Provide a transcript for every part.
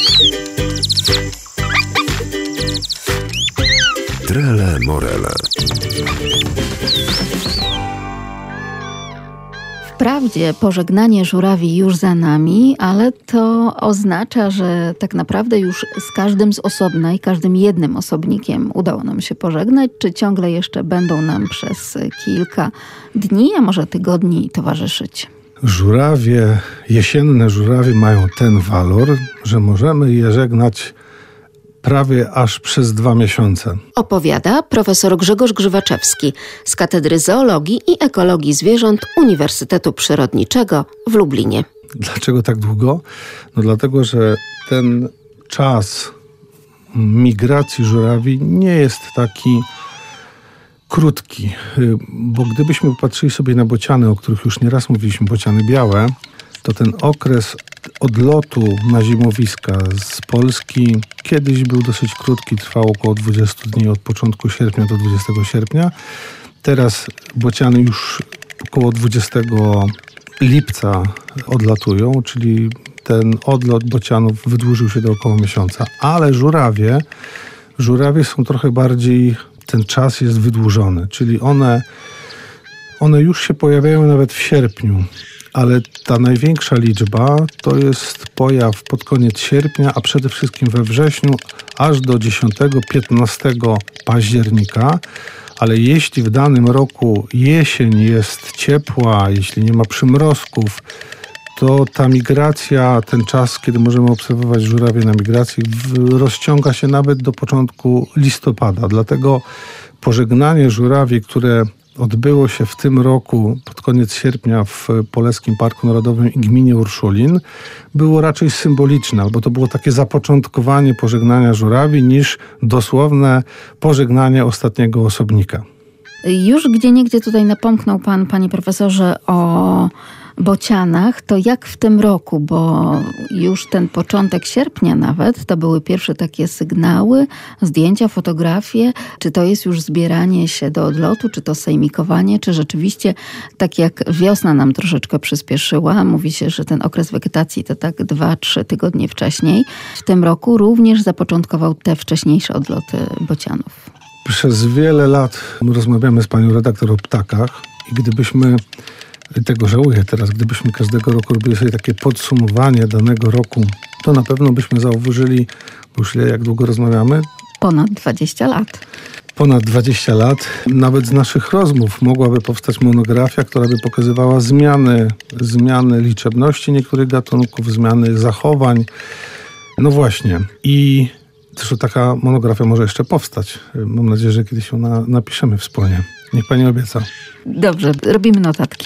Trele Morele. Wprawdzie pożegnanie żurawi już za nami, ale to oznacza, że tak naprawdę już z każdym z osobna i każdym jednym osobnikiem udało nam się pożegnać, czy ciągle jeszcze będą nam przez kilka dni, a może tygodni towarzyszyć? Żurawie, jesienne żurawie mają ten walor, że możemy je żegnać prawie aż przez 2 miesiące. Opowiada profesor Grzegorz Grzywaczewski z Katedry Zoologii i Ekologii Zwierząt Uniwersytetu Przyrodniczego w Lublinie. Dlaczego tak długo? No dlatego, że ten czas migracji żurawi nie jest taki krótki, bo gdybyśmy patrzyli sobie na bociany, o których już nieraz mówiliśmy, bociany białe, to ten okres odlotu na zimowiska z Polski kiedyś był dosyć krótki, trwał około 20 dni od początku sierpnia do 20 sierpnia. Teraz bociany już około 20 lipca odlatują, czyli ten odlot bocianów wydłużył się do około miesiąca. Ale żurawie są trochę bardziej, ten czas jest wydłużony, czyli one już się pojawiają nawet w sierpniu. Ale ta największa liczba to jest pojaw pod koniec sierpnia, a przede wszystkim we wrześniu, aż do 10-15 października. Ale jeśli w danym roku jesień jest ciepła, jeśli nie ma przymrozków, to ta migracja, ten czas, kiedy możemy obserwować żurawie na migracji, rozciąga się nawet do początku listopada. Dlatego pożegnanie żurawi, które odbyło się w tym roku pod koniec sierpnia w Poleskim Parku Narodowym i gminie Urszulin, było raczej symboliczne, bo to było takie zapoczątkowanie pożegnania żurawi niż dosłowne pożegnanie ostatniego osobnika. Już gdzieniegdzie tutaj napomknął pan, panie profesorze, o bocianach. To jak w tym roku, bo już ten początek sierpnia nawet, to były pierwsze takie sygnały, zdjęcia, fotografie. Czy to jest już zbieranie się do odlotu, czy to sejmikowanie, czy rzeczywiście tak jak wiosna nam troszeczkę przyspieszyła, mówi się, że ten okres wegetacji to tak 2-3 tygodnie wcześniej. W tym roku również zapoczątkował te wcześniejsze odloty bocianów. Przez wiele lat rozmawiamy z panią redaktor o ptakach i gdybyśmy, tego żałuję teraz, gdybyśmy każdego roku robili sobie takie podsumowanie danego roku, to na pewno byśmy zauważyli, bo już jak długo rozmawiamy? Ponad 20 lat. Ponad 20 lat. Nawet z naszych rozmów mogłaby powstać monografia, która by pokazywała zmiany liczebności niektórych gatunków, zmiany zachowań. No właśnie. I zresztą taka monografia może jeszcze powstać. Mam nadzieję, że kiedyś ją napiszemy wspólnie. Niech pani obieca. Dobrze, robimy notatki.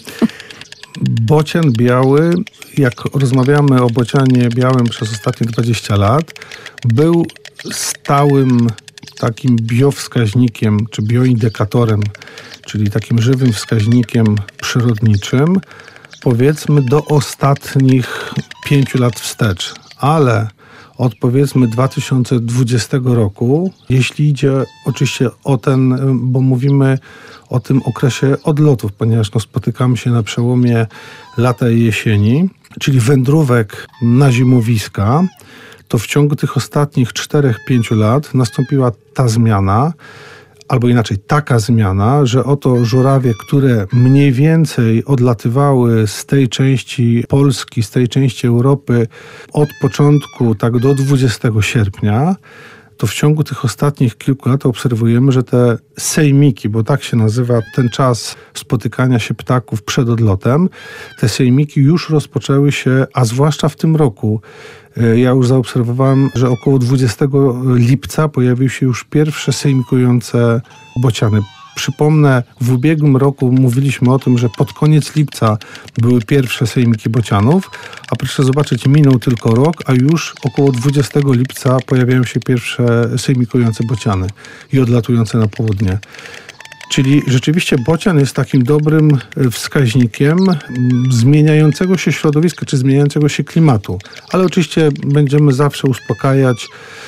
Bocian biały, jak rozmawiamy o bocianie białym przez ostatnie 20 lat, był stałym takim biowskaźnikiem, czy bioindykatorem, czyli takim żywym wskaźnikiem przyrodniczym, powiedzmy do ostatnich 5 lat wstecz. Ale od powiedzmy 2020 roku, jeśli idzie oczywiście o ten, bo mówimy o tym okresie odlotów, ponieważ spotykamy się na przełomie lata i jesieni, czyli wędrówek na zimowiska, to w ciągu tych ostatnich 4-5 lat nastąpiła ta zmiana, albo inaczej taka zmiana, że oto żurawie, które mniej więcej odlatywały z tej części Polski, z tej części Europy od początku tak do 20 sierpnia, to w ciągu tych ostatnich kilku lat obserwujemy, że te sejmiki, bo tak się nazywa ten czas spotykania się ptaków przed odlotem, te sejmiki już rozpoczęły się, a zwłaszcza w tym roku. Ja już zaobserwowałem, że około 20 lipca pojawiły się już pierwsze sejmikujące bociany. Przypomnę, w ubiegłym roku mówiliśmy o tym, że pod koniec lipca były pierwsze sejmiki bocianów, a proszę zobaczyć, minął tylko rok, a już około 20 lipca pojawiają się pierwsze sejmikujące bociany i odlatujące na południe. Czyli rzeczywiście bocian jest takim dobrym wskaźnikiem zmieniającego się środowiska, czy zmieniającego się klimatu. Ale oczywiście będziemy zawsze uspokajać.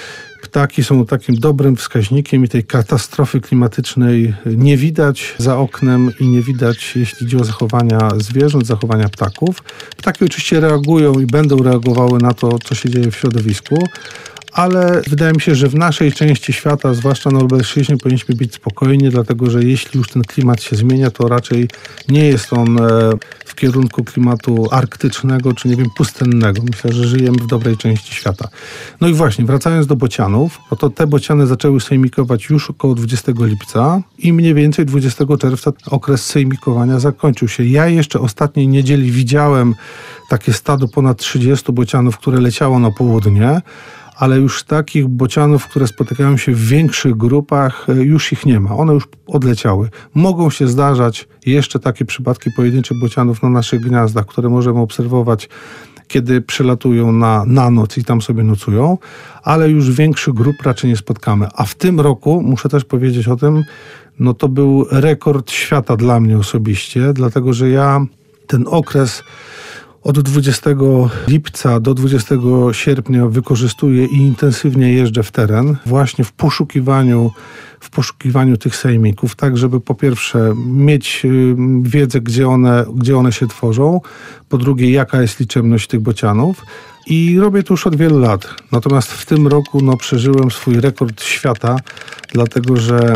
Ptaki są takim dobrym wskaźnikiem i tej katastrofy klimatycznej nie widać za oknem i nie widać, jeśli chodzi o zachowania zwierząt, zachowania ptaków. Ptaki oczywiście reagują i będą reagowały na to, co się dzieje w środowisku, ale wydaje mi się, że w naszej części świata, zwłaszcza na Lubelszczyźnie, powinniśmy być spokojni, dlatego że jeśli już ten klimat się zmienia, to raczej nie jest on w kierunku klimatu arktycznego, czy nie wiem, pustynnego. Myślę, że żyjemy w dobrej części świata. No i właśnie, wracając do bocianów, no to te bociany zaczęły sejmikować już około 20 lipca i mniej więcej 20 czerwca okres sejmikowania zakończył się. Ja jeszcze ostatniej niedzieli widziałem takie stado ponad 30 bocianów, które leciało na południe, ale już takich bocianów, które spotykają się w większych grupach, już ich nie ma. One już odleciały. Mogą się zdarzać jeszcze takie przypadki pojedynczych bocianów na naszych gniazdach, które możemy obserwować, kiedy przylatują na noc i tam sobie nocują, ale już większych grup raczej nie spotkamy. A w tym roku, muszę też powiedzieć o tym, no to był rekord świata dla mnie osobiście, dlatego że ja ten okres od 20 lipca do 20 sierpnia wykorzystuję i intensywnie jeżdżę w teren właśnie w poszukiwaniu tych sejmików, tak żeby po pierwsze mieć wiedzę, gdzie one się tworzą, po drugie jaka jest liczebność tych bocianów i robię to już od wielu lat. Natomiast w tym roku przeżyłem swój rekord świata, dlatego że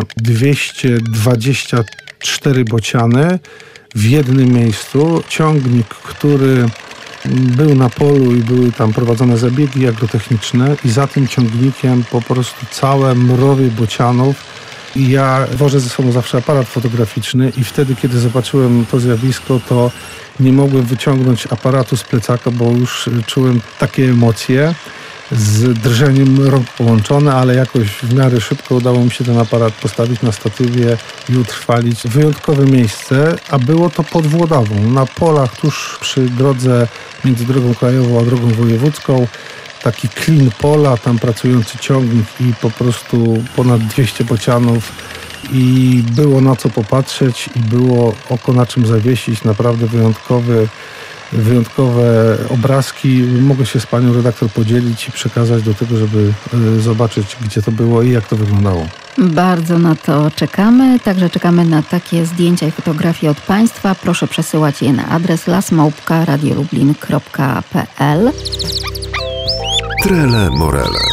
224 bociany w jednym miejscu, ciągnik, który był na polu i były tam prowadzone zabiegi agrotechniczne i za tym ciągnikiem po prostu całe mrowie bocianów. I ja wożę ze sobą zawsze aparat fotograficzny i wtedy, kiedy zobaczyłem to zjawisko, to nie mogłem wyciągnąć aparatu z plecaka, bo już czułem takie emocje z drżeniem rąk połączone, ale jakoś w miarę szybko udało mi się ten aparat postawić na statywie i utrwalić. Wyjątkowe miejsce, a było to pod Włodawą, na polach tuż przy drodze między drogą krajową a drogą wojewódzką. Taki klin pola, tam pracujący ciągnik i po prostu ponad 200 bocianów i było na co popatrzeć i było oko na czym zawiesić. Naprawdę wyjątkowe obrazki. Mogę się z panią redaktor podzielić i przekazać do tego, żeby zobaczyć, gdzie to było i jak to wyglądało. Bardzo na to czekamy. Także czekamy na takie zdjęcia i fotografie od państwa. Proszę przesyłać je na adres lasmałpka.radiolublin.pl. Trele Morele.